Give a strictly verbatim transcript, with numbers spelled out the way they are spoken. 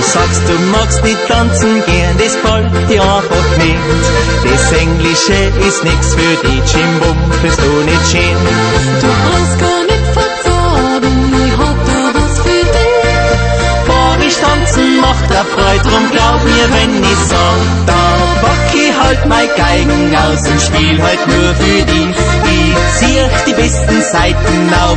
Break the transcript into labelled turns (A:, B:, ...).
A: sagst, du magst nicht tanzen gern, das fällt dir einfach nicht. Das Englische ist nix für dich, Chimbum, bist du nicht schön.
B: Du brauchst gar nicht verzagen, ich hab da was für dich.
A: Borisch tanzen macht er Freude, drum glaub mir, wenn ich sag, da pack ich halt mein Geigen aus und spiel halt nur für dich. Ich zieh die besten Seiten auf